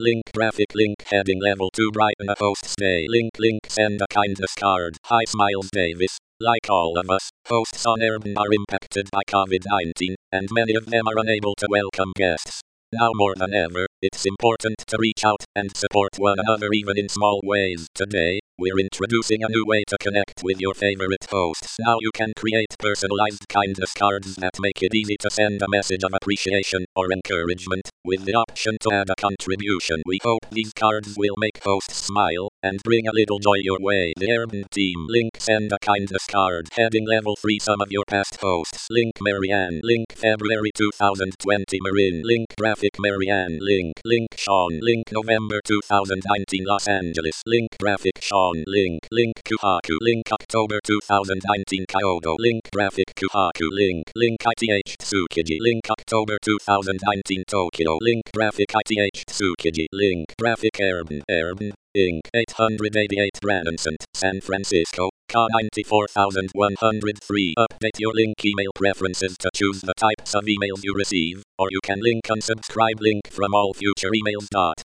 link graphic link heading level 2 brighten a host's day link send a kindness card. Hi Smiles Davis. Like all of us, hosts on Urban are impacted by COVID-19, and many of them are unable to welcome guests. Now more than ever, it's important to reach out and support one another even in small ways. Today, we're introducing a new way to connect with your favorite hosts. Now you can create personalized kindness cards that make it easy to send a message of appreciation or encouragement, with the option to add a contribution. We hope these cards will make hosts smile and bring a little joy your way. The Urban team. Link send a kindness card. Heading level 3 some of your past hosts. Link Marianne. Link February 2020 Marin. Link graphic Marianne. Link Sean. Link November 2019 Los Angeles. Link graphic Sean. Link Kuhaku. Link October 2019 Kyoto. Link graphic Kuhaku. Link ITH Tsukiji. Link October 2019 Tokyo. Link graphic ITH Tsukiji. Link graphic Urban Inc. 888 Branson, San Francisco, Ka 94103. Update your link email preferences to choose the types of emails you receive, or you can link unsubscribe link from all future emails.